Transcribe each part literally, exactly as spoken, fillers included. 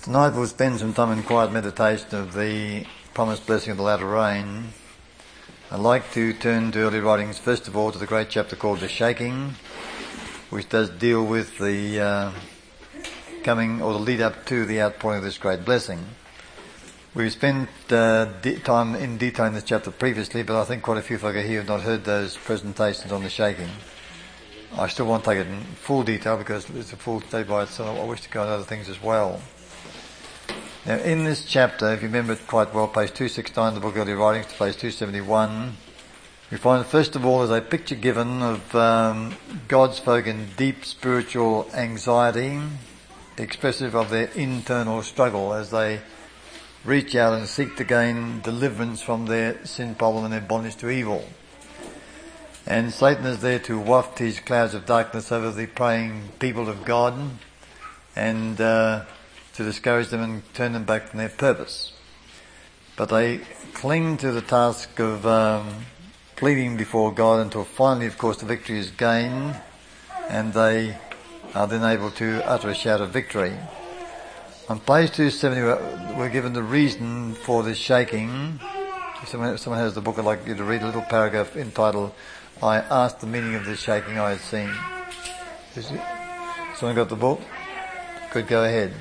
Tonight we'll spend some time in quiet meditation of the promised blessing of the latter rain. I'd like to turn to early writings first of all to the great chapter called The Shaking, which does deal with the uh, coming or the lead up to the outpouring of this great blessing. We've spent uh, de- time in detail in this chapter previously, but I think quite a few folk here have not heard those presentations on the shaking. I still won't take it in full detail because it's a full study by itself. I wish to go on other things as well. Now, in this chapter, if you remember it quite well, page two sixty-nine, the book Early Writings, to page two seventy-one, we find, first of all, there's a picture given of um, God's folk in deep spiritual anxiety, expressive of their internal struggle as they reach out and seek to gain deliverance from their sin problem and their bondage to evil. And Satan is there to waft his clouds of darkness over the praying people of God and uh, to discourage them and turn them back from their purpose. But they cling to the task of um, pleading before God until finally, of course, the victory is gained and they are then able to utter a shout of victory. On page two seventy, we're given the reason for this shaking. If someone, if someone has the book, I'd like you to read a little paragraph entitled, I asked the meaning of this shaking I had seen. Is it? Someone got the book? Good, go ahead.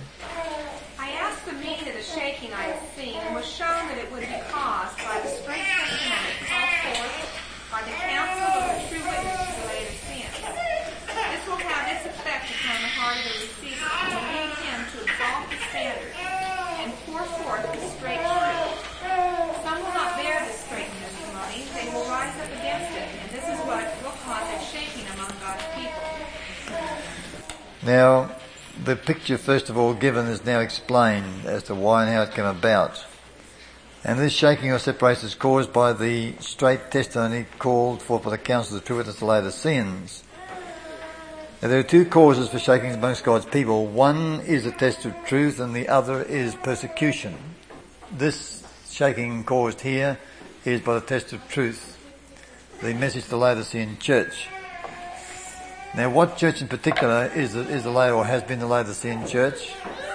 Shown that it would be caused by the strength testimony called forth by the counsel of the true witness to the Laodiceans. This will have its effect upon the heart of the receiver, leading him to exalt the standard and pour forth the straight truth. Some will not bear this straight testimony, they will rise up against it, and this is what will cause a shaking among God's people. Now, the picture first of all given is now explained as to why and how it came about. And this shaking or separation is caused by the straight testimony called for by the counsel of the true witness, the Laodiceans. Now, there are two causes for shakings amongst God's people. One is a test of truth and the other is persecution. This shaking caused here is by the test of truth, the message to the Laodicean church. Now, what church in particular is the, is the Laod or has been the Laodicean church?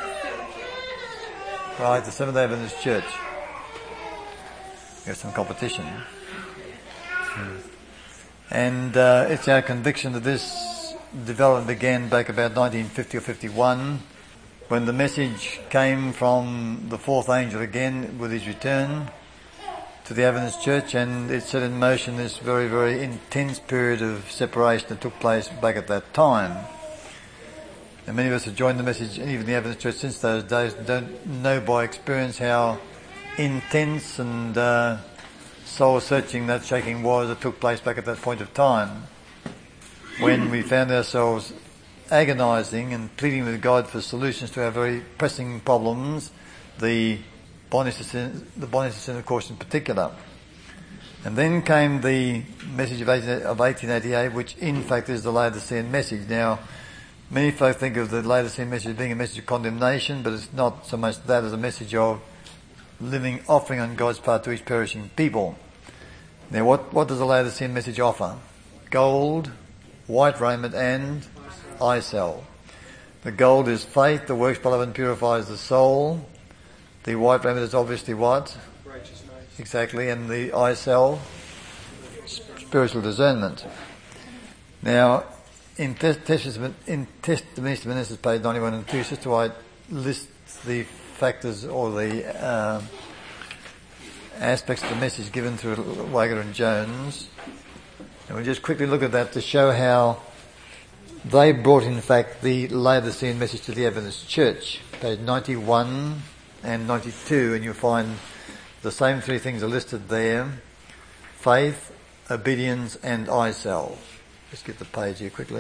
Right, the Seventh-day Adventist Church. There's some competition. Hmm. And uh, it's our conviction that this development began back about nineteen fifty or fifty-one when the message came from the fourth angel again with his return to the Adventist Church, and it set in motion this very, very intense period of separation that took place back at that time. And many of us have joined the message, and even the Adventist Church since those days, don't know by experience how intense and uh, soul-searching that shaking was that took place back at that point of time when we found ourselves agonizing and pleading with God for solutions to our very pressing problems, the bondage to sin, the bondage to sin, of course, in particular. And then came the message of eighteen eighty-eight, which in fact is the Laodicean message. Now, many folk think of the Laodicean message as being a message of condemnation, but it's not so much that as a message of living offering on God's part to each perishing people. Now, what, what does the Laodicean message offer? Gold, white raiment, and eye salve. The gold is faith, the works by love and purifies the soul. The white raiment is obviously what? Righteousness. Exactly, and the eye salve, spiritual discernment. Now, in Testament, in Testament Ministers, page ninety-one and two, Sister White lists the factors or the uh, aspects of the message given through Wager and Jones. And we'll just quickly look at that to show how they brought, in fact, the Laodicean message to the Adventist Church. Page ninety-one and ninety-two, and you'll find the same three things are listed there. Faith, obedience, and eye salve. Just get the page here quickly.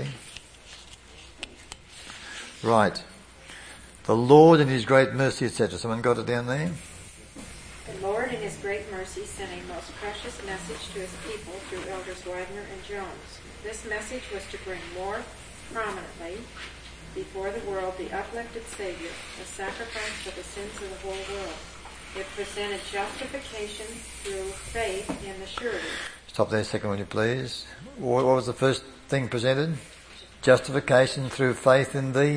Right. The Lord in His great mercy, et cetera. Someone got it down there? The Lord in His great mercy sent a most precious message to His people through Elders Wagner and Jones. This message was to bring more prominently before the world the uplifted Savior, a sacrifice for the sins of the whole world. It presented justification through faith in the surety. Stop there a second, will you please? What was the first thing presented? Justification through faith in the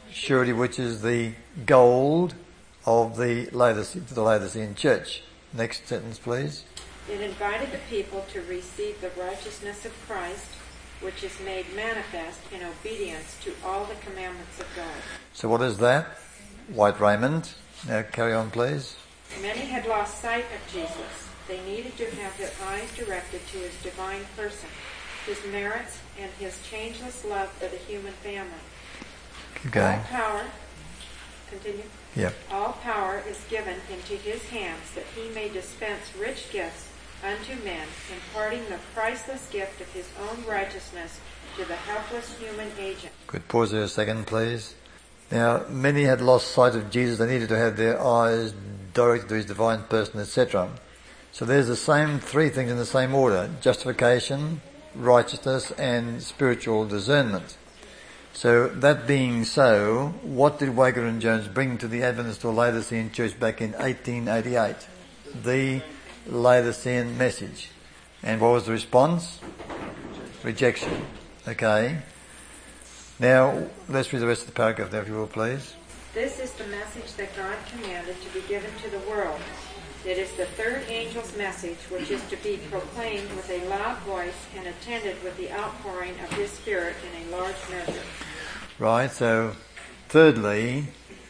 surety, which is the gold of the Laodicean, the Laodicean church. Next sentence, please. It invited the people to receive the righteousness of Christ, which is made manifest in obedience to all the commandments of God. So what is that? White raiment. Now carry on, please. Many had lost sight of Jesus. They needed to have their eyes directed to his divine person, his merits, and his changeless love for the human family. Keep going. All power, continue. Yep. All power is given into his hands that he may dispense rich gifts unto men, imparting the priceless gift of his own righteousness to the helpless human agent. Good. Pause there a second, please. Now, many had lost sight of Jesus. They needed to have their eyes directed to his divine person, et cetera. So there's the same three things in the same order: justification, righteousness, and spiritual discernment. So that being so, what did Wager and Jones bring to the Adventist or Laodicean church back in eighteen eighty-eight? The Laodicean message. And what was the response? Rejection. Okay. Now, let's read the rest of the paragraph there, if you will, please. This is the message that God commanded to be given to the world. It is the third angel's message, which is to be proclaimed with a loud voice and attended with the outpouring of his Spirit in a large measure. Right, so thirdly,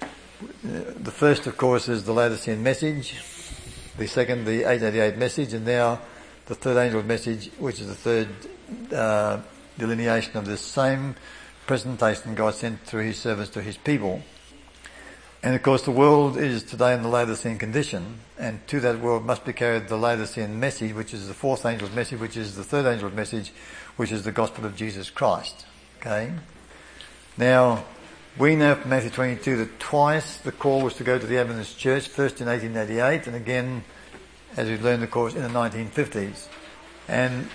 the first, of course, is the Laodicean message. The second, the eight eighty-eight message, and now the third angel's message, which is the third uh, delineation of this same presentation God sent through his servants to his people. And of course the world is today in the Laodicean condition, and to that world must be carried the Laodicean message, which is the fourth angel's message, which is the third angel's message, which is the gospel of Jesus Christ. Okay? Now, we know from Matthew twenty-two that twice the call was to go to the Adventist church, first in eighteen eighty-eight, and again, as we've learned, of course, in the nineteen fifties. And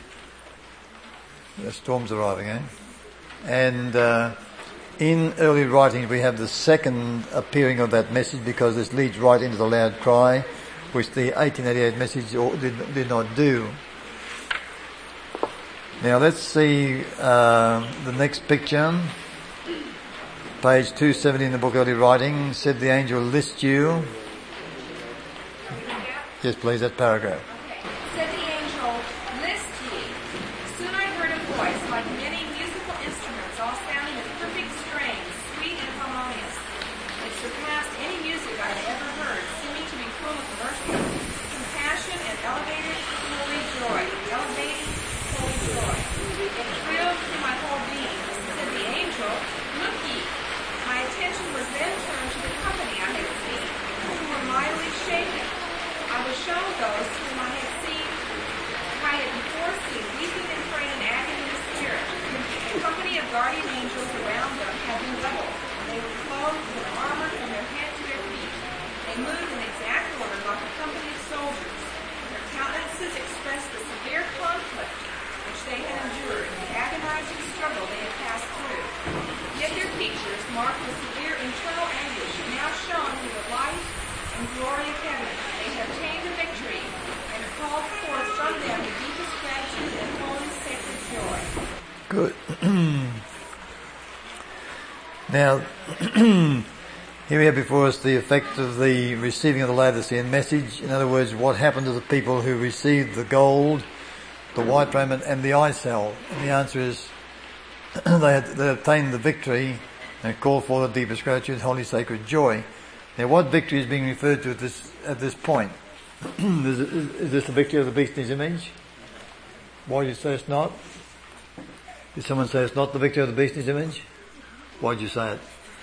the storm's arriving, eh? And uh, in early writings we have the second appearing of that message, because this leads right into the loud cry, which the eighteen eighty-eight message did, did not do. Now let's see uh, the next picture. Page two seventy in the book Early Writings. Said the angel list you. Yes, please, that paragraph. Okay. Said the angel, list ye. Soon I heard a voice like many musical instruments, all sounding with perfect strains, sweet and harmonious. It surpassed any music I had ever heard, seeming to be full of mercy, compassion, and elevated holy joy. Elevating holy joy. It thrilled through my whole being. Said the angel, look ye. My attention was then turned to the company I had seen, who were mightily shaken. I was shown those whom I had seen, I had before seen, weeping and praying in agony of spirit. A company of guardian angels around them had been leveled. They were clothed with armor from their head to their feet. They moved in exact order like a company of soldiers. Their countenances expressed the severe conflict which they had endured, the agonizing struggle they had passed through. Yet their features, marked with severe internal anguish, now shone through the light and glory of heaven. They have obtained the victory and called forth from them the deepest gratitude and holy sacred joy. Good. Now, here we have before us the effect of the receiving of the Laodicean message. In other words, what happened to the people who received the gold, the white raiment, and the eye salve? And the answer is they had they obtained the victory and called for the deepest gratitude, holy sacred joy. Now, what victory is being referred to at this at this point? is, is, is this the victory of the beast in his image? Why do you say it's not? Did someone say it's not the victory of the beast in his image? Why did you say it?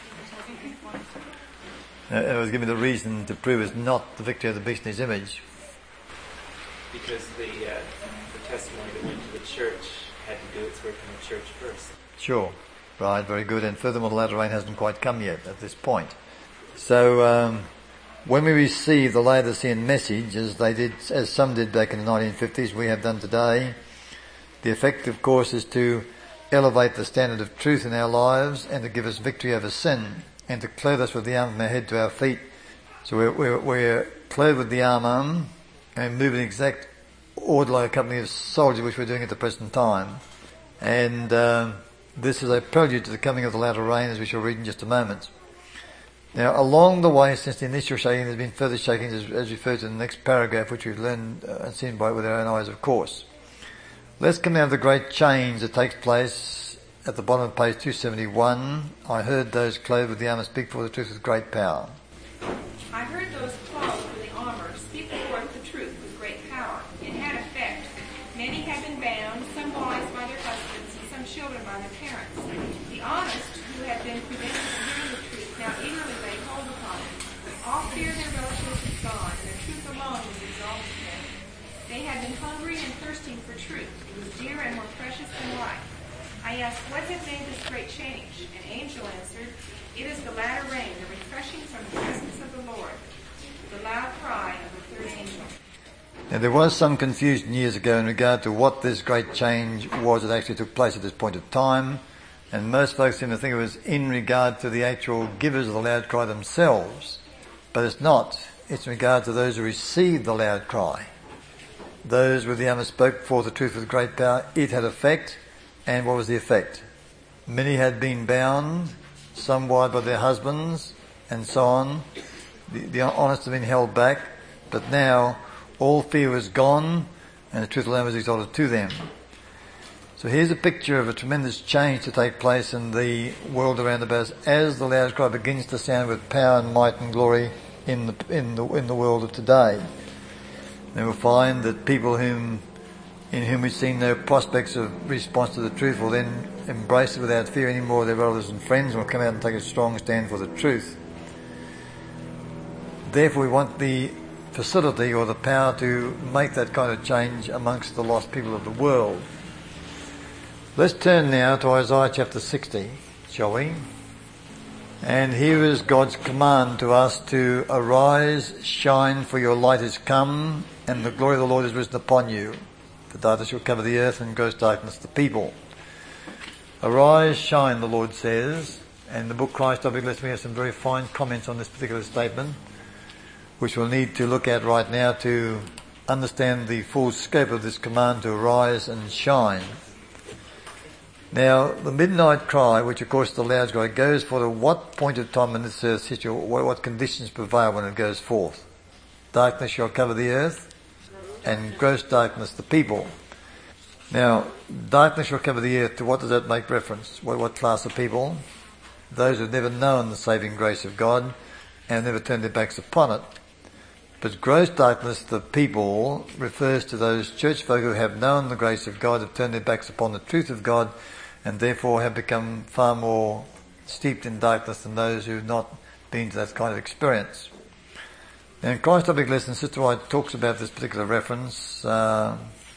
Uh, it was giving me the reason to prove it's not the victory of the beast in his image. Because the, uh, the testimony that went to the church had to do its work in the church first. Sure. Right, very good. And furthermore, the latter rain hasn't quite come yet at this point. So, um, when we receive the Laodicean message, as they did, as some did back in the nineteen fifties, we have done today, the effect, of course, is to elevate the standard of truth in our lives and to give us victory over sin and to clothe us with the armour from our head to our feet. So we're, we're, we're clothed with the armour and move in exact order like a company of soldiers, which we're doing at the present time. And um, This is a prelude to the coming of the latter rain, as we shall read in just a moment. Now, along the way, since the initial shaking, there's been further shakings, as, as referred to in the next paragraph, which we've learned uh, and seen by with our own eyes, of course. Let's come out of the great change that takes place at the bottom of page two seventy-one. I heard those clothed with the armour speak forth the truth with great power. I heard those clothed with the armor speak forth the truth with great power. It had effect. Many have been bound, some wives by their husbands, and some children by their parents. The honest, who had been prevented from hearing the truth, now eagerly lay hold upon it. All fear their relatives is gone, and the truth alone was exalted them. They had been hungry and thirsting for truth. It was dear and more precious than life. I asked, what had made this great change? An angel answered, it is the latter rain, the refreshing from the presence of the Lord. The loud cry of the third angel. Now, there was some confusion years ago in regard to what this great change was that actually took place at this point of time, and most folks seem to think it was in regard to the actual givers of the loud cry themselves, but it's not. It's in regard to those who received the loud cry. Those with the armour spoke forth the truth with great power. It had effect, and what was the effect? Many had been bound, some wired by their husbands, and so on. The, the honest had been held back, but now all fear was gone, and the truth of the Lamb was exalted to them. So here's a picture of a tremendous change to take place in the world around about us as the loud cry begins to sound with power and might and glory in the in the in the world of today. And we'll find that people whom in whom we've seen no prospects of response to the truth will then embrace it without fear anymore of their relatives and friends, and will come out and take a strong stand for the truth. Therefore, we want the facility or the power to make that kind of change amongst the lost people of the world. Let's turn now to Isaiah chapter sixty, shall we? And here is God's command to us to arise, shine, for your light is come, and the glory of the Lord is risen upon you. For darkness shall cover the earth, and gross darkness the people. Arise, shine, the Lord says. And in the book Christ I'll be blessed, we have some very fine comments on this particular statement, which we'll need to look at right now to understand the full scope of this command to arise and shine. Now, the midnight cry, which of course is the loud cry, goes for the what point of time in this earth's history, what conditions prevail when it goes forth. Darkness shall cover the earth, and gross darkness the people. Now, darkness shall cover the earth, to what does that make reference? What, what class of people? Those who have never known the saving grace of God and never turned their backs upon it. But gross darkness, the people, refers to those church folk who have known the grace of God, have turned their backs upon the truth of God, and therefore have become far more steeped in darkness than those who have not been to that kind of experience. Now, in Christ's Topic Lesson, Sister White talks about this particular reference uh,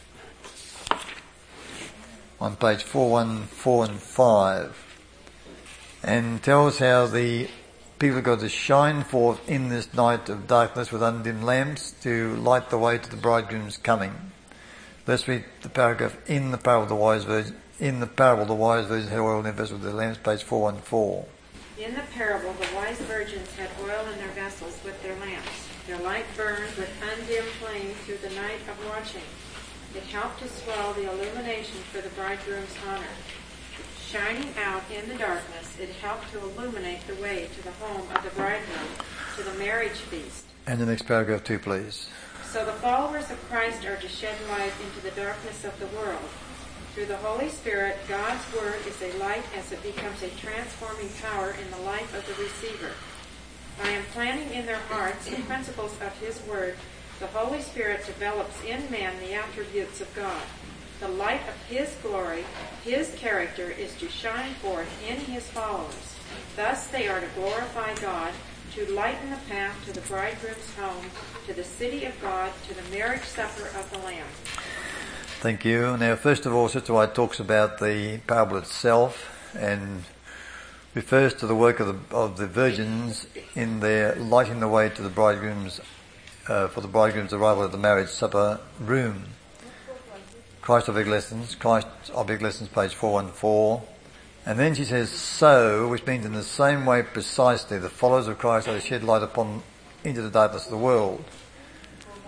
on page four one four and five, and tells how the people have got to shine forth in this night of darkness with undimmed lamps to light the way to the bridegroom's coming. Let's read the paragraph in the parable of the wise virgin. In the parable, the wise virgins had oil in their vessels with their lamps, page four one four. In the parable, the wise virgins had oil in their vessels with their lamps. Their light burned with undimmed flame through the night of watching. It helped to swell the illumination for the bridegroom's honor. Shining out in the darkness, it helped to illuminate the way to the home of the bridegroom, to the marriage feast. And the next paragraph too, please. So the followers of Christ are to shed light into the darkness of the world. Through the Holy Spirit, God's Word is a light as it becomes a transforming power in the life of the receiver. By implanting in their hearts the principles of His Word, the Holy Spirit develops in man the attributes of God. The light of His glory, His character, is to shine forth in His followers. Thus they are to glorify God, to lighten the path to the bridegroom's home, to the city of God, to the marriage supper of the Lamb. Thank you. Now, first of all, Sister White talks about the parable itself and refers to the work of the, of the virgins in their lighting the way to the bridegroom's, uh, for the bridegroom's arrival at the marriage supper room. Christ Object Lessons, Christ Object Lessons, page four one four. And then she says, so, which means in the same way precisely, the followers of Christ are to shed light upon, into the darkness of the world.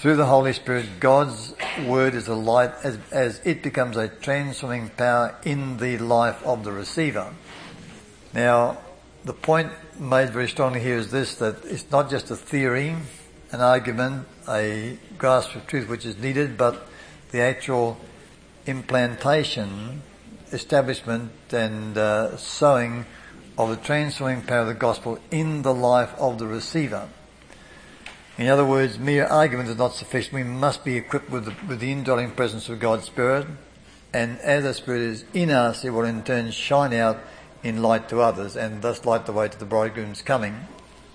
through the Holy Spirit, God's word is a light as, as it becomes a transforming power in the life of the receiver. Now, the point made very strongly here is this, that it's not just a theory, an argument, a grasp of truth which is needed, but the actual implantation, establishment and uh, sowing of the transforming power of the gospel in the life of the receiver. In other words, mere argument is not sufficient. We must be equipped with the, with the indwelling presence of God's Spirit, and as the Spirit is in us, it will in turn shine out in light to others, and thus light the way to the bridegroom's coming.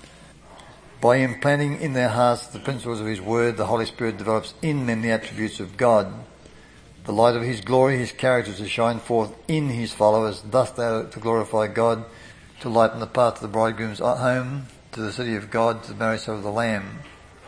By implanting in their hearts the principles of His Word, the Holy Spirit develops in men the attributes of God. The light of His glory, His character to shine forth in His followers, thus they are to glorify God, to lighten the path to the bridegroom's home, to the city of God, to the marriage supper of the Lamb.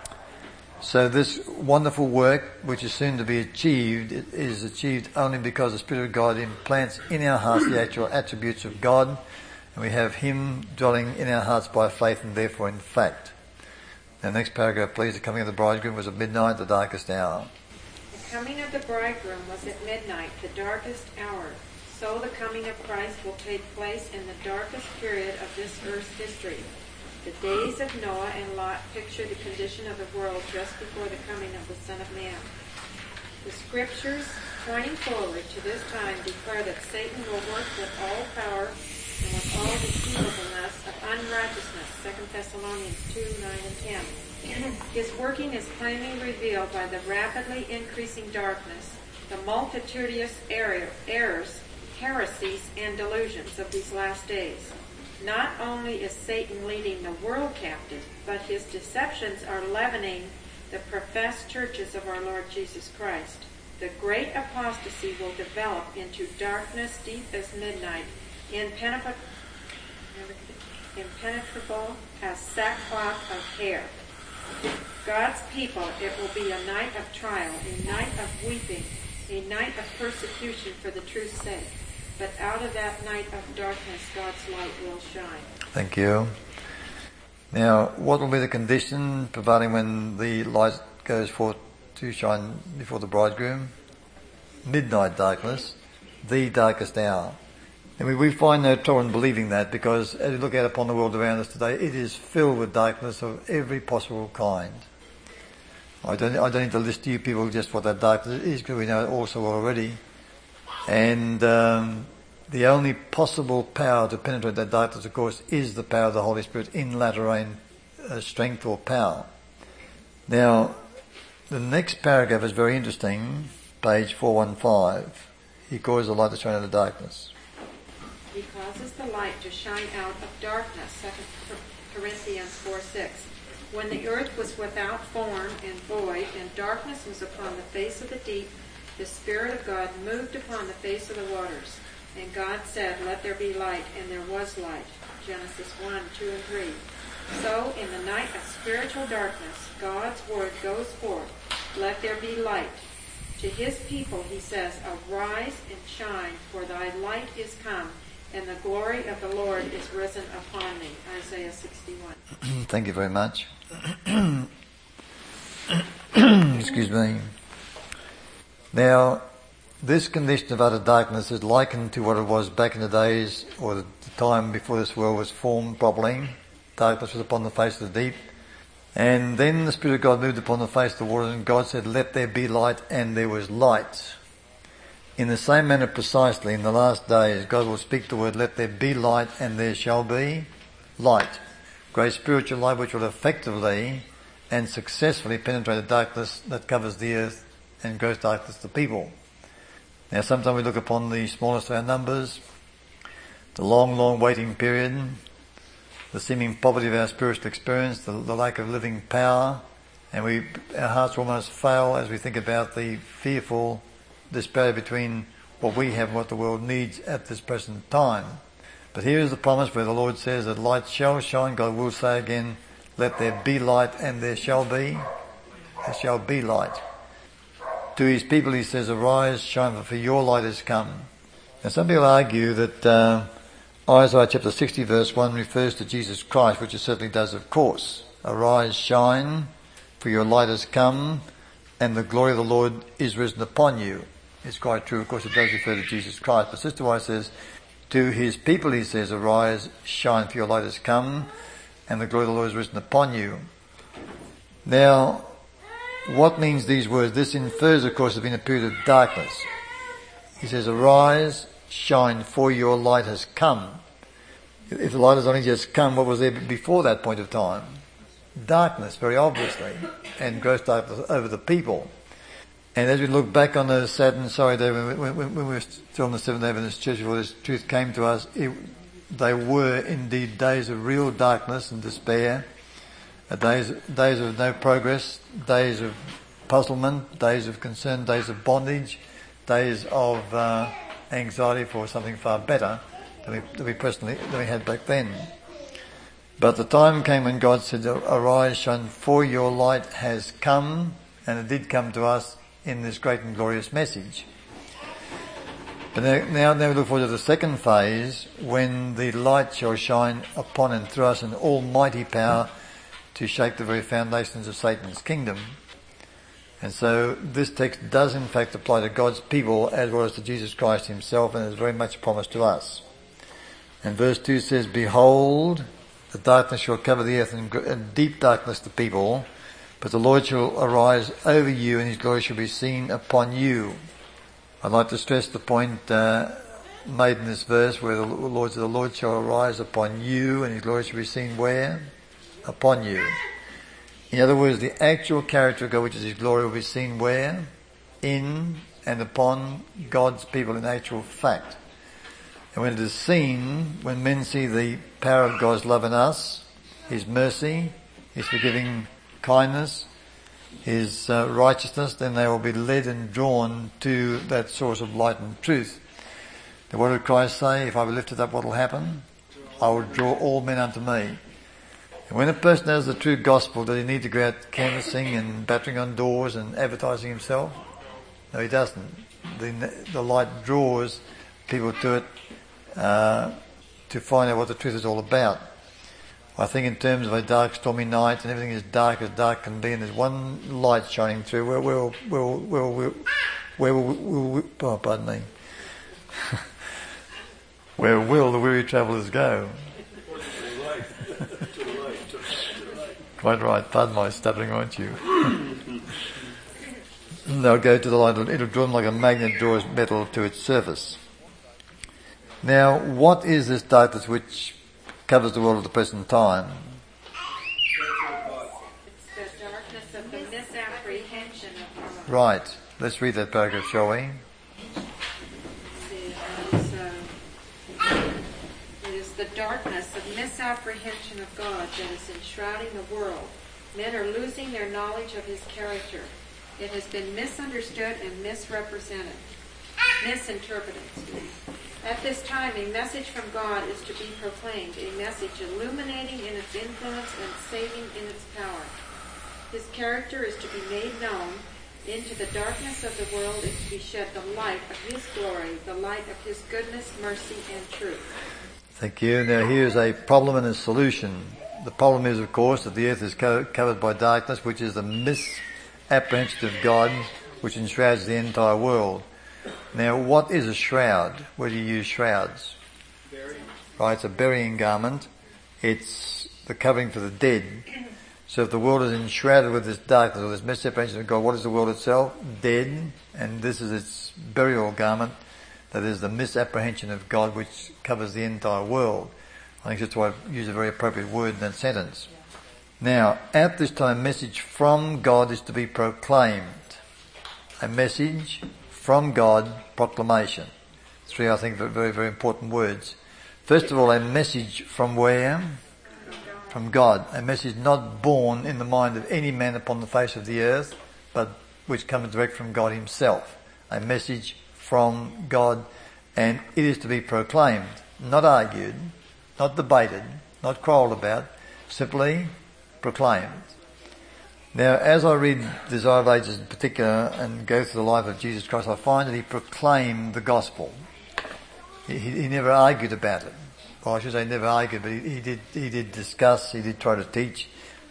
So this wonderful work, which is soon to be achieved, it is achieved only because the Spirit of God implants in our hearts the actual attributes of God, and we have Him dwelling in our hearts by faith and therefore in fact. Now, next paragraph, please. The coming of the bridegroom was at midnight, the darkest hour. The coming of the bridegroom was at midnight, the darkest hour. So the coming of Christ will take place in the darkest period of this earth's history. The days of Noah and Lot picture the condition of the world just before the coming of the Son of Man. The scriptures pointing forward to this time declare that Satan will work with all power and with all deceivableness of unrighteousness, Second Thessalonians two, nine and ten. His working is plainly revealed by the rapidly increasing darkness, the multitudinous errors, heresies, and delusions of these last days. Not only is Satan leading the world captive, but his deceptions are leavening the professed churches of our Lord Jesus Christ. The great apostasy will develop into darkness deep as midnight, impenetrable, impenetrable as sackcloth of hair. God's people, it will be a night of trial, a night of weeping, a night of persecution for the truth's sake. But out of that night of darkness, God's light will shine. Thank you. Now, what will be the condition prevailing when the light goes forth to shine before the bridegroom? Midnight darkness, the darkest hour. And we, we find no trouble in believing that, because as we look out upon the world around us today, it is filled with darkness of every possible kind. I don't, I don't need to list to you people just what that darkness is, because we know it also already. And um, the only possible power to penetrate that darkness, of course, is the power of the Holy Spirit in latter rain uh, strength or power. Now, the next paragraph is very interesting, page four fifteen. He calls the light to shine out of darkness. He causes the light to shine out of darkness, Second Corinthians four six. When the earth was without form and void, and darkness was upon the face of the deep, the Spirit of God moved upon the face of the waters. And God said, "Let there be light," and there was light. Genesis one, two, and three. So, in the night of spiritual darkness, God's word goes forth, "Let there be light." To His people He says, "Arise and shine, for thy light is come, and the glory of the Lord is risen upon thee." Isaiah sixty-one. Thank you very much. Excuse me. Now, this condition of utter darkness is likened to what it was back in the days, or the time before this world was formed properly. Darkness was upon the face of the deep. And then the Spirit of God moved upon the face of the waters, and God said, "Let there be light," and there was light. In the same manner precisely, in the last days, God will speak the word, "Let there be light," and there shall be light. Great spiritual light which will effectively and successfully penetrate the darkness that covers the earth and gross darkness to people. Now, sometimes we look upon the smallest of our numbers, the long, long waiting period, the seeming poverty of our spiritual experience, the, the lack of living power, and we, our hearts almost fail as we think about the fearful disparity between what we have and what the world needs at this present time. But here is the promise where the Lord says that light shall shine. God will say again, "Let there be light," and there shall be, there shall be light. To His people He says, "Arise, shine, for your light has come." Now, some people argue that uh, Isaiah chapter sixty verse one refers to Jesus Christ, which it certainly does, of course. Arise, shine, for your light has come, and the glory of the Lord is risen upon you. It's quite true. Of course, it does refer to Jesus Christ. But Sister White says, to his people, he says, arise, shine, for your light has come, and the glory of the Lord is risen upon you. Now, what means these words? This infers, of course, there's been a period of darkness. He says, arise, shine, for your light has come. If the light has only just come, what was there before that point of time? Darkness, very obviously, and gross darkness over the people. And as we look back on those sad and sorry days when, when, when we were still in the Seventh Day Adventist Church before this truth came to us, it, they were indeed days of real darkness and despair, days, days of no progress, days of puzzlement, days of concern, days of bondage, days of uh, anxiety for something far better than we, than we personally than we had back then. But the time came when God said, arise, shine, for your light has come, and it did come to us in this great and glorious message. But now, now, now we look forward to the second phase, when the light shall shine upon and through us an almighty power to shake the very foundations of Satan's kingdom. And so this text does in fact apply to God's people as well as to Jesus Christ himself, and is very much promised to us. And verse two says, behold, the darkness shall cover the earth, and, and deep darkness the people, but the Lord shall arise over you, and his glory shall be seen upon you. I'd like to stress the point uh, made in this verse where the Lord said, the Lord shall arise upon you, and his glory shall be seen where? Upon you. In other words, the actual character of God, which is his glory, will be seen where? In and upon God's people in actual fact. And when it is seen, when men see the power of God's love in us, his mercy, his forgiving kindness, his uh, righteousness, then they will be led and drawn to that source of light and truth. Then what did Christ say? If I be lifted up, what will happen? I will draw all men unto me. And when a person has the true gospel, does he need to go out canvassing and battering on doors and advertising himself? No, he doesn't. The, the light draws people to it uh, to find out what the truth is all about. I think in terms of a dark, stormy night, and everything is dark as dark can be, and there's one light shining through, where will, where will, where will, where will, where will, oh, pardon me. Where will the weary travellers go? Quite right. Pardon my stuttering, won't you? They'll go to the light. It'll draw them like a magnet draws metal to its surface. Now, what is this darkness which covers the world of the present time? It's the darkness of the misapprehension of God. Right. Let's read that paragraph, shall we? It is the darkness of misapprehension of God that is enshrouding the world. Men are losing their knowledge of his character. It has been misunderstood and misrepresented, misinterpreted. At this time, a message from God is to be proclaimed, a message illuminating in its influence and saving in its power. His character is to be made known. Into the darkness of the world is to be shed the light of his glory, the light of his goodness, mercy, and truth. Thank you. Now here's a problem and a solution. The problem is, of course, that the earth is co- covered by darkness, which is the misapprehension of God, which enshrouds the entire world. Now, what is a shroud? Where do you use shrouds? Burying. Right, it's a burying garment. It's the covering for the dead. So if the world is enshrouded with this darkness or this misapprehension of God, what is the world itself? Dead. And this is its burial garment. That is the misapprehension of God, which covers the entire world. I think that's why I use a very appropriate word in that sentence. Now, at this time, a message from God is to be proclaimed. A message from God, proclamation. Three, I think, very, very important words. First of all, a message from where? From God. A message not born in the mind of any man upon the face of the earth, but which comes direct from God himself. A message from God, and it is to be proclaimed, not argued, not debated, not quarrelled about, simply proclaimed. Now, as I read Desire of Ages in particular and go through the life of Jesus Christ, I find that he proclaimed the gospel. He, he never argued about it. Well, I should say never argued, but he, he did he did discuss, he did try to teach,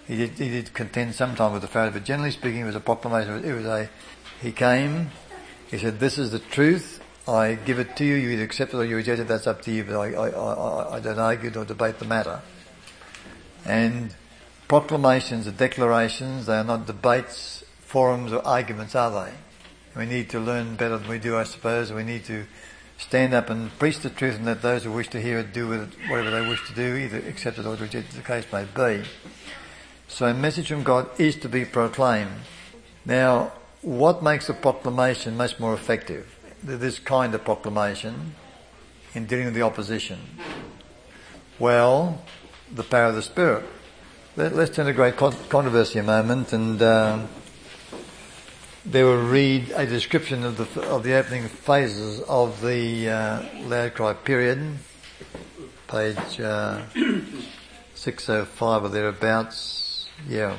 He did, he did contend sometime with the Pharisees, but generally speaking, it was a proclamation. It was a, he came, he said, this is the truth, I give it to you, you either accept it or you reject it, that's up to you, but I, I, I, I don't argue or debate the matter. And proclamations are declarations, they are not debates, forums or arguments, are they? We need to learn better than we do, I suppose. We need to stand up and preach the truth and let those who wish to hear it do with it whatever they wish to do, either accept it or reject it, the case may be. So a message from God is to be proclaimed. Now, what makes a proclamation much more effective? This kind of proclamation in dealing with the opposition. Well, the power of the Spirit. Let, let's turn to great con- controversy a moment, and uh, they will read a description of the of the opening phases of the uh, loud cry period, page uh, six oh five or thereabouts. Yeah.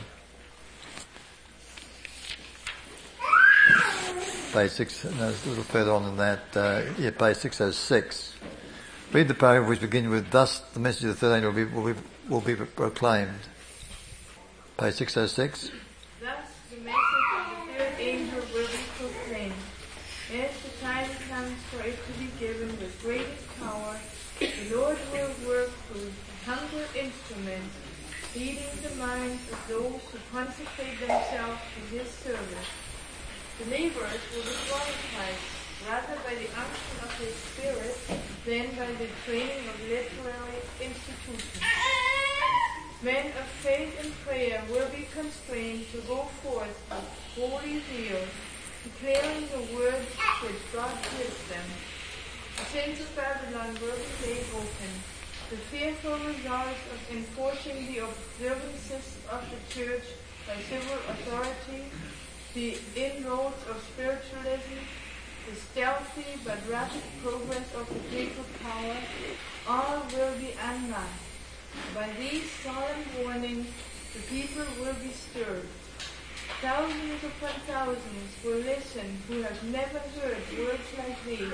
Page six, no, it's a little further on than that. Uh, yeah, page six oh six. Read the paragraph which begins with, "Thus the message of the third angel will be, will be, will be proclaimed." Page six oh six. Thus the message of the third angel will be proclaimed. As the time comes for it to be given with greatest power, the Lord will work through humble instruments, feeding the minds of those who consecrate themselves to His service. Believers will be qualified rather by the unction of His Spirit than by the training of literary institutions. Men of faith and prayer will be constrained to go forth with holy zeal, declaring the words which God gives them. The sins of Babylon will be laid open. The fearful results of enforcing the observances of the Church by civil authority, the inroads of spiritualism, the stealthy but rapid progress of the papal power, all will be unmasked. By these solemn warnings, the people will be stirred. Thousands upon thousands will listen who have never heard words like these.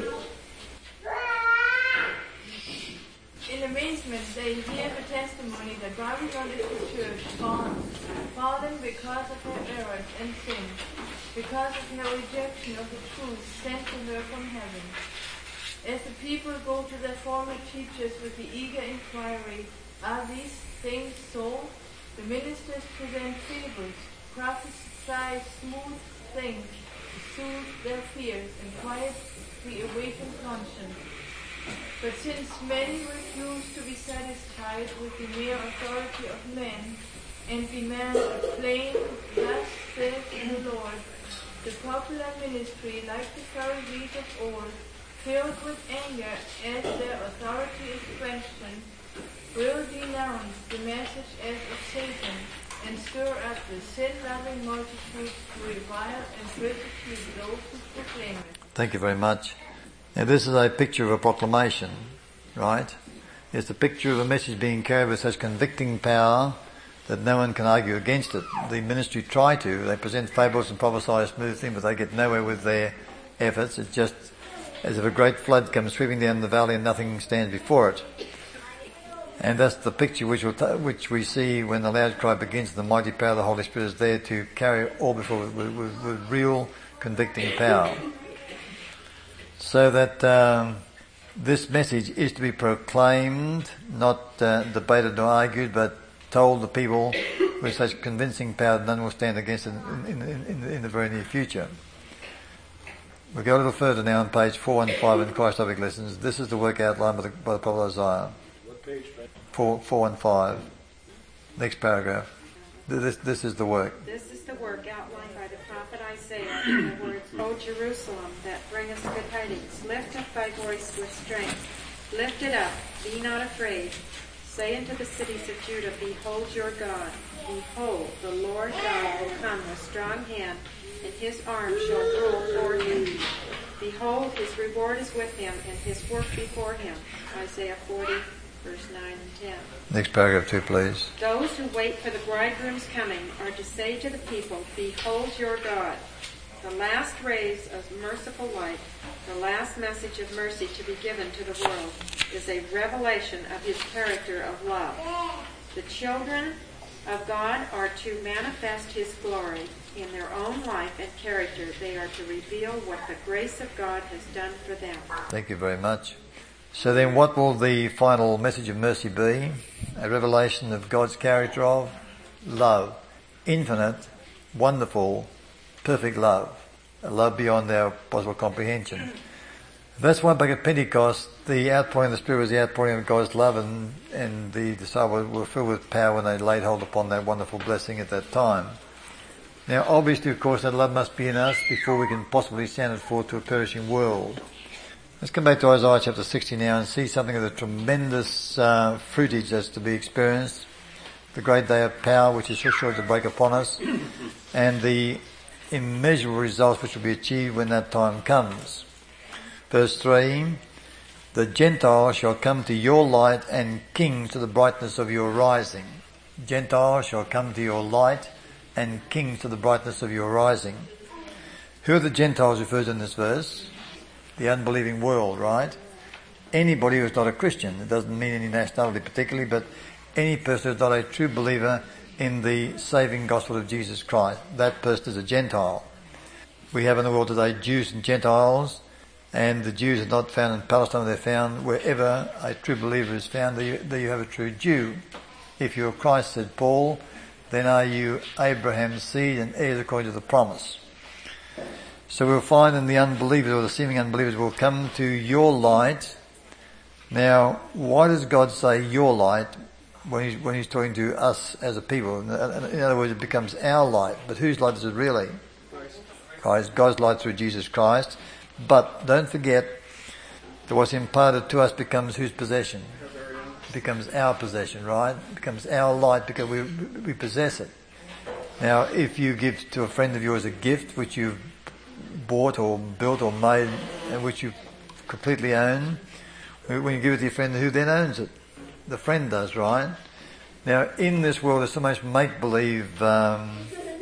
In amazement, they hear the testimony that Babylon is the church, fallen, fallen because of her errors and sins, because of her rejection of the truth sent to her from heaven. As the people go to their former teachers with the eager inquiry, "Are these things so?" the ministers present fables, prophesy smooth things to soothe their fears and quiet the awakened conscience. But since many refuse to be satisfied with the mere authority of men and demand a plain, "Thus saith the Lord," the popular ministry, like the Pharisees of old, filled with anger as their authority is questioned, will denounce the message as of Satan and stir up the sin-loving multitude to revile and persecute those who proclaim it. Thank you very much. Now this is a picture of a proclamation, right? It's a picture of a message being carried with such convicting power that no one can argue against it. The ministry try to. They present fables and prophesy a smooth thing, but they get nowhere with their efforts. It's just as if a great flood comes sweeping down the valley and nothing stands before it. And that's the picture which, we'll t- which we see when the loud cry begins. The mighty power of the Holy Spirit is there to carry all before with, with, with, with real convicting power. So that um, this message is to be proclaimed, not uh, debated or argued, but told the people with such convincing power that none will stand against it in, in, in, in the very near future. We'll go a little further now on page four and five in Christ Topic Lessons. This is the work outlined by the, by the prophet Isaiah. What page? Four, four and five. Next paragraph. This, this is the work. This is the work outlined by the prophet Isaiah in the words, "O Jerusalem, that bringeth good tidings, lift up thy voice with strength. Lift it up, be not afraid. Say unto the cities of Judah, Behold your God. Behold, the Lord God will come with strong hand, and his arm shall rule for him. Behold, his reward is with him, and his work before him." Isaiah forty, verse nine and ten. Next paragraph too, please. Those who wait for the bridegroom's coming are to say to the people, "Behold your God." The last rays of merciful light, the last message of mercy to be given to the world, is a revelation of his character of love. The children of God are to manifest his glory. In their own life and character, they are to reveal what the grace of God has done for them. Thank you very much. So then what will the final message of mercy be? A revelation of God's character of love. Infinite, wonderful, perfect love. A love beyond our possible comprehension. That's why back at Pentecost, the outpouring of the Spirit was the outpouring of God's love, and, and the disciples were filled with power when they laid hold upon that wonderful blessing at that time. Now, obviously, of course, that love must be in us before we can possibly send it forth to a perishing world. Let's come back to Isaiah chapter sixty now and see something of the tremendous uh, fruitage that's to be experienced, the great day of power which is so sure to break upon us, and the immeasurable results which will be achieved when that time comes. Verse three, the Gentiles shall come to your light, and kings to the brightness of your rising. Gentiles shall come to your light, and kings to the brightness of your rising. Who are the Gentiles referred to in this verse? The unbelieving world, right? Anybody who's not a Christian. It doesn't mean any nationality particularly, but any person who's not a true believer in the saving gospel of Jesus Christ. That person is a Gentile. We have in the world today Jews and Gentiles, and the Jews are not found in Palestine. They're found wherever a true believer is found. There you, there you have a true Jew. If you're Christ, said Paul, then are you Abraham's seed and heirs according to the promise. So we'll find in the unbelievers, or the seeming unbelievers, will come to your light. Now, why does God say your light when he's, when he's talking to us as a people? In other words, it becomes our light. But whose light is it really? Christ. God's light through Jesus Christ. But don't forget that what's imparted to us becomes whose possession? It becomes our possession, right? It becomes our light because we we possess it. Now, if you give to a friend of yours a gift which you've bought or built or made and which you completely own, when you give it to your friend, who then owns it? The friend does, right? Now, in this world, there's so much make-believe um,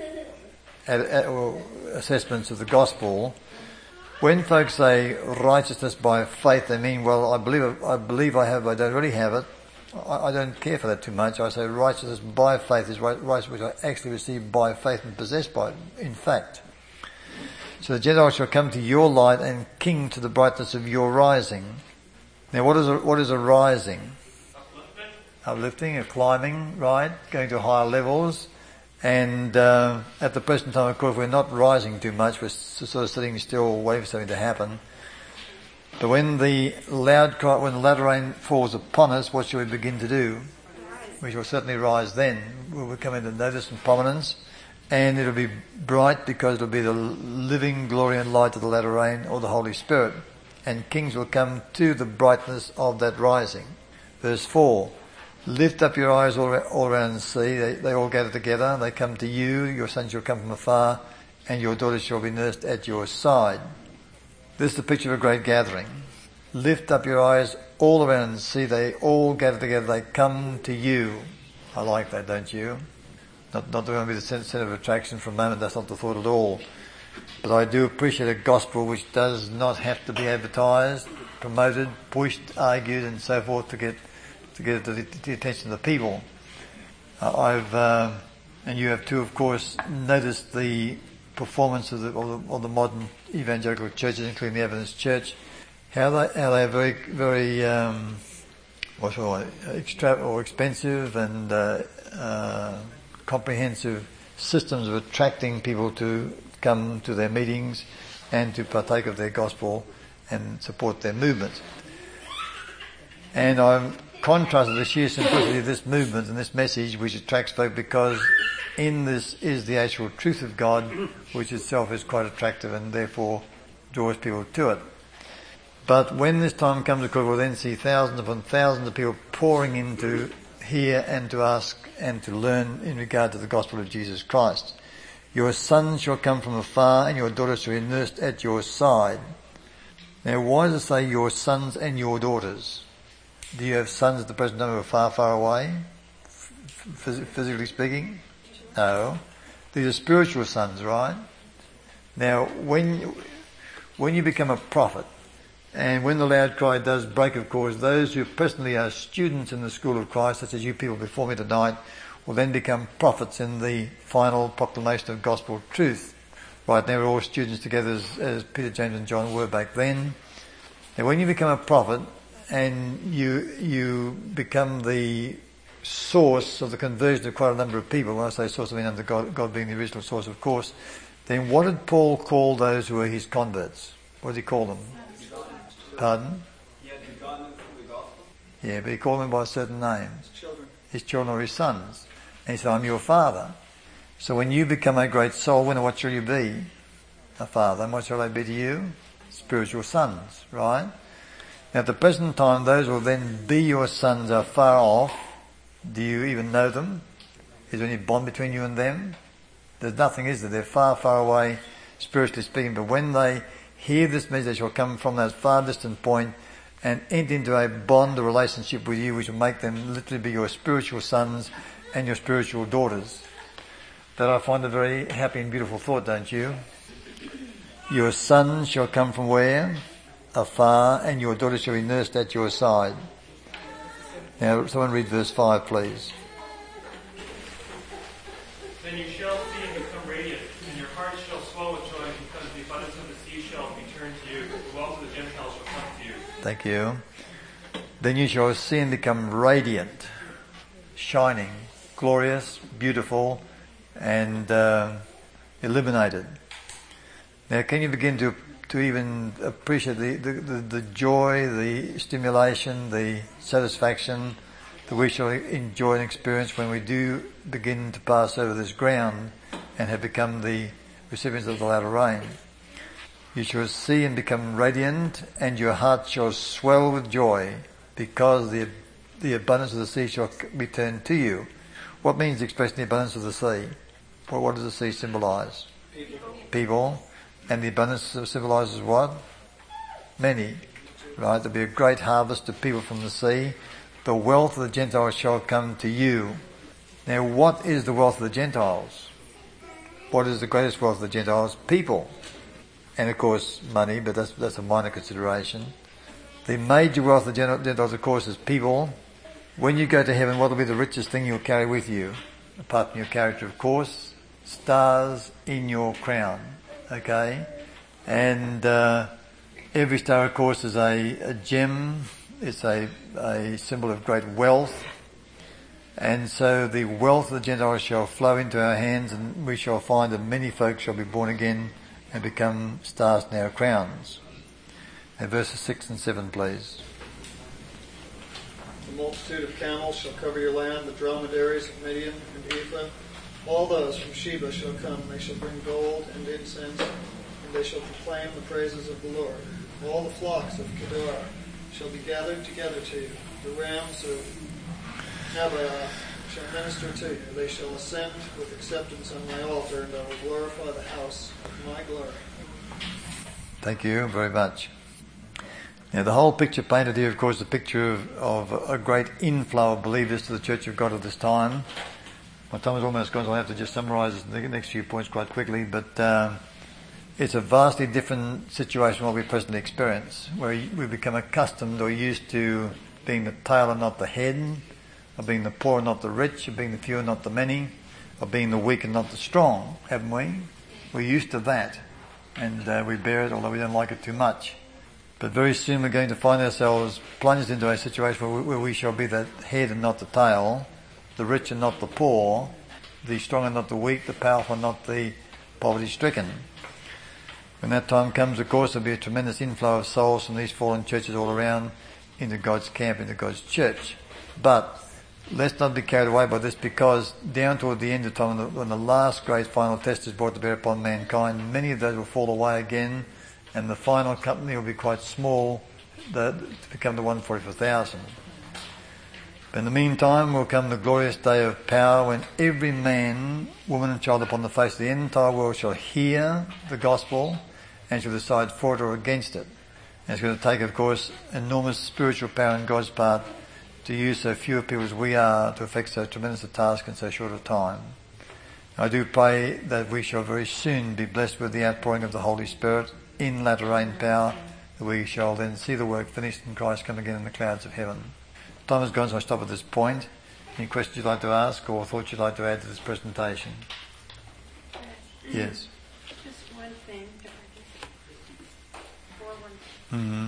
at, at, or assessments of the gospel. When folks say righteousness by faith, they mean, well, I believe I believe I have, but I don't really have it. I, I don't care for that too much. I say righteousness by faith is right, righteousness which I actually receive by faith and possess by it, in fact. So the Gentiles shall come to your light, and king to the brightness of your rising. Now, what is a, what is a rising? Uplifting. Uplifting, a climbing, right? Going to higher levels. And uh, at the present time, of course, we're not rising too much. We're sort of sitting still, waiting for something to happen. But when the loud cry, when the latter rain falls upon us, what shall we begin to do? We shall certainly rise then. We'll come into notice and prominence. And it'll be bright because it'll be the living glory and light of the latter rain, or the Holy Spirit. And kings will come to the brightness of that rising. Verse four. Lift up your eyes all, all around and see. They, they all gather together. They come to you. Your sons shall come from afar, and your daughters shall be nursed at your side. This is the picture of a great gathering. Lift up your eyes all around and see. They all gather together. They come to you. I like that, don't you? Not, not going to be the centre of attraction for a moment. That's not the thought at all. But I do appreciate a gospel which does not have to be advertised, promoted, pushed, argued, and so forth to get to get the, the attention of the people. Uh, I've uh, and you have too, of course, noticed the performance of the, of the, of the modern evangelical churches, including the Adventist Church, how they how they are very very um, what shall I extra or expensive and uh, uh, comprehensive systems of attracting people to come to their meetings and to partake of their gospel and support their movement. And I've contrasted the sheer simplicity of this movement and this message which attracts folk, because in this is the actual truth of God, which itself is quite attractive and therefore draws people to it. But when this time comes, of course, we'll then see thousands upon thousands of people pouring in to hear and to ask and to learn in regard to the gospel of Jesus Christ. Your sons shall come from afar, and your daughters shall be nursed at your side. Now, why does it say your sons and your daughters? Do you have sons at the present time who are far, far away, phys- physically speaking? No. These are spiritual sons, right? Now, when when you become a prophet, and when the loud cry does break, of course, those who personally are students in the school of Christ, such as you people before me tonight, will then become prophets in the final proclamation of gospel truth. Right now we're all students together as, as Peter, James and John were back then. Now when you become a prophet and you you become the source of the conversion of quite a number of people, when I say source I mean under God, God being the original source of course, then what did Paul call those who were his converts? What did he call them? Pardon? He had begotten them from the gospel. Yeah, but he called them by certain names. His children. His children or his sons. And he said, I'm your father. So when you become a great soul winner, what shall you be? A father. And what shall they be to you? Spiritual sons, right? Now at the present time, those who will then be your sons are far off. Do you even know them? Is there any bond between you and them? There's nothing, is there? They're far, far away, spiritually speaking. But when they hear this message, they shall come from that far distant point and enter into a bond, a relationship with you, which will make them literally be your spiritual sons and your spiritual daughters. That I find a very happy and beautiful thought, don't you? Your sons shall come from where? Afar, and your daughters shall be nursed at your side. Now, someone read verse five, please. Then you shall see and become radiant, and your hearts shall swell with joy, because the abundance of the sea shall be turned to you. The wealth of the Gentiles shall come to you. Thank you. Then you shall see and become radiant, shining, glorious, beautiful, and uh, illuminated. Now, can you begin to to even appreciate the, the, the, the joy, the stimulation, the satisfaction that we shall enjoy and experience when we do begin to pass over this ground and have become the recipients of the latter rain? You shall see and become radiant, and your heart shall swell with joy, because the the abundance of the sea shall be turned to you. What means expressing the abundance of the sea? Well, what does the sea symbolise? People. People. And the abundance symbolises what? Many. Right? There'll be a great harvest of people from the sea. The wealth of the Gentiles shall come to you. Now, what is the wealth of the Gentiles? What is the greatest wealth of the Gentiles? People. And of course, money, but that's, that's a minor consideration. The major wealth of the Gentiles, of course, is people. When you go to heaven, what will be the richest thing you'll carry with you? Apart from your character, of course, stars in your crown. Okay? And uh, every star, of course, is a, a gem. It's a, a symbol of great wealth. And so the wealth of the Gentiles shall flow into our hands, and we shall find that many folk shall be born again and become stars in our crowns. And verses six and seven, please. The multitude of camels shall cover your land, the dromedaries of Midian and Ephah. All those from Sheba shall come. They shall bring gold and incense, and they shall proclaim the praises of the Lord. All the flocks of Kedar shall be gathered together to you. The rams of Nebaioth shall minister to you. They shall ascend with acceptance on my altar, and I will glorify the house of my glory. Thank you very much. Now, the whole picture painted here, of course, is a picture of, of a great inflow of believers to the Church of God at this time. My time is almost gone, so I'll have to just summarise the next few points quite quickly. But um, it's a vastly different situation from what we presently experience, where we become accustomed or used to being the tail and not the head, of being the poor and not the rich, of being the few and not the many, of being the weak and not the strong, haven't we? We're used to that, and uh, we bear it, although we don't like it too much. But very soon we're going to find ourselves plunged into a situation where we, where we shall be the head and not the tail, the rich and not the poor, the strong and not the weak, the powerful and not the poverty-stricken. When that time comes, of course, there'll be a tremendous inflow of souls from these fallen churches all around into God's camp, into God's church. But let's not be carried away by this, because down toward the end of time, when the, when the last great final test is brought to bear upon mankind, many of those will fall away again, and the final company will be quite small, the, to become the one hundred forty-four thousand. But in the meantime will come the glorious day of power, when every man, woman and child upon the face of the entire world shall hear the gospel and shall decide for it or against it. And it's going to take, of course, enormous spiritual power on God's part to use so few people as we are to effect so tremendous a task in so short a time. I do pray that we shall very soon be blessed with the outpouring of the Holy Spirit in latter rain power, that we shall then see the work finished and Christ come again in the clouds of heaven. Time has gone, so I stop at this point. Any questions you'd like to ask or thoughts you'd like to add to this presentation? Yes. Just one thing. If I can- four one. Mm-hmm.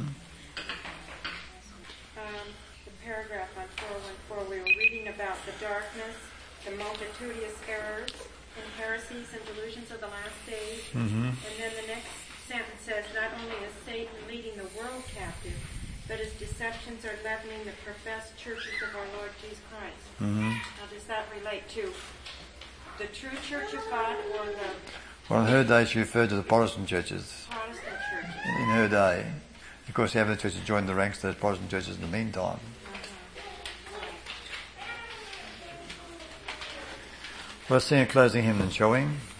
Um, the paragraph on four one four, we were reading about the darkness, the multitudinous errors and heresies and delusions of the last days. Mm-hmm. And then the next sentence says, not only is Satan leading the world captive, but his deceptions are leavening the professed churches of our Lord Jesus Christ. Mm-hmm. How does that relate to the true Church of God or the Well, in her day she referred to the Protestant churches. Protestant churches? In her day. Of course, the other churches joined the ranks of those Protestant churches in the meantime. Let's sing a closing hymn then, shall we?